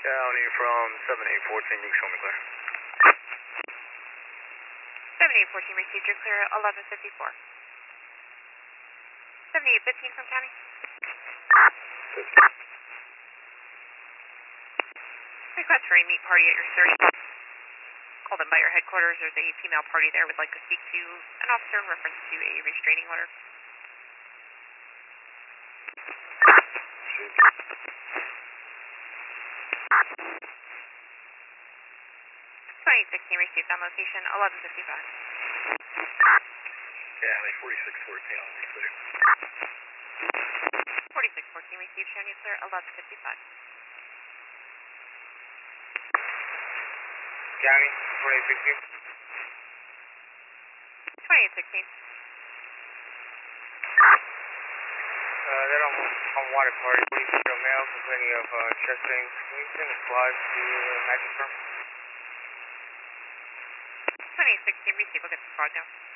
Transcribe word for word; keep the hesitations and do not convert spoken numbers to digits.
County from seven eight fourteen, you can show me clear. seven eight fourteen received, you're clear at eleven fifty-four. seven eight fifteen from County. Request for a meet party at your thirty. Call them by your headquarters. There's a female party there would like to speak to an officer in reference to a restraining order. twenty sixteen received on location, eleven fifty-five. County forty-six fourteen, I'll be clear. forty-six fourteen received, showing you clear, eleven fifty-five. County twenty-eight sixteen. twenty-eight sixteen. Uh, that on, on water party, please put a male complaining of uh, chest pains. Can you send a squad to uh, mattress firm? twenty-eight sixteen received, we'll get the squad down.